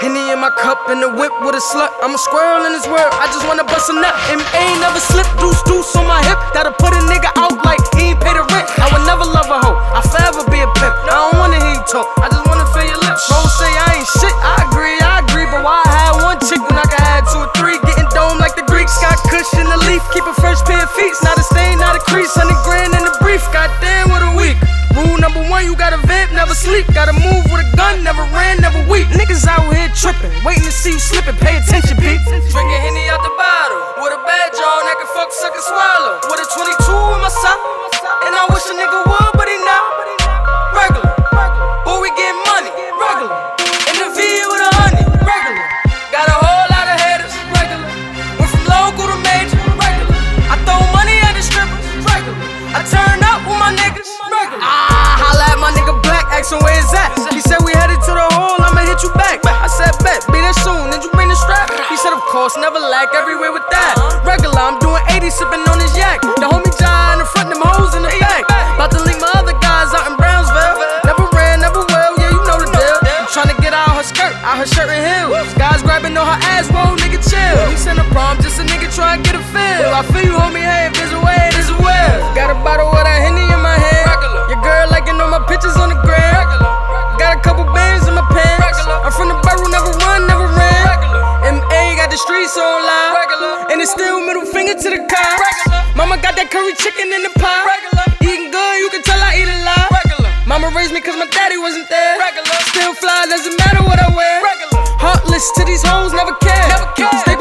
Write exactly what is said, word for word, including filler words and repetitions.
Henny in my cup, in the whip with a slut. I'm a squirrel in this world, I just wanna bust a nut. M A never slip, deuce deuce on my hip. That'll put a nigga out like he ain't pay the rent. I would never love a hoe, I forever be a pimp. I don't wanna hear you talk, I just wanna feel your lips. Bro say I ain't shit, I agree, I agree. But why I had one chick when I could have two or three? Getting dome like the Greeks, got cushion in the leaf. Keep a fresh pair of feet, not a stain, not a crease. Hundred grand in the brief, goddamn what a week. Rule number one, you gotta vamp, never sleep. Gotta move with a gun, never ran, never weep. Niggas out here tripping, waiting to see you slipping. Pay attention, Pete. Drinking Henny out the bottle, with a badge on that can fuck, suck, and swallow. With a twenty-two in my sock, and I wish a nigga would, but he not. Regular, boy, we get money. Regular, in the V with a honey. Regular, got a whole lot of haters. Regular, went from local to major. Regular, I throw money at the strippers. Regular, I turn up with my niggas. Regular, ah, holla at my nigga Black, asking where is that? He said we headed to the hole, I'ma hit you back. I said bet, be there soon, did you bring the strap? He said of course, never lack, everywhere with that. Regular, I'm doing eighty, sipping on his yak. The homie John in the front, them hoes in the back. About to link my other guys out in Brownsville. Never ran, never will, yeah, you know the deal. I'm trying to get out her skirt, out her shirt and heels. Guys grabbing on her ass, whoa, nigga chill. He sent a prom, just a nigga try to get a feel. I feel you, homie, hey, if there's a way, there's a will. Got a bottle of that Henny in my hand. Your girl liking all my pictures on the gram. Got a couple bands in my pants. I'm from the barrel, never run, never ran. M A got the streets on live, and it's still middle finger to the cops. Mama got that curry chicken in the pot. Eating good, you can tell I eat a lot. Mama raised me cause my daddy wasn't there. Still fly, doesn't matter what I wear. Heartless to these hoes, never care. Stay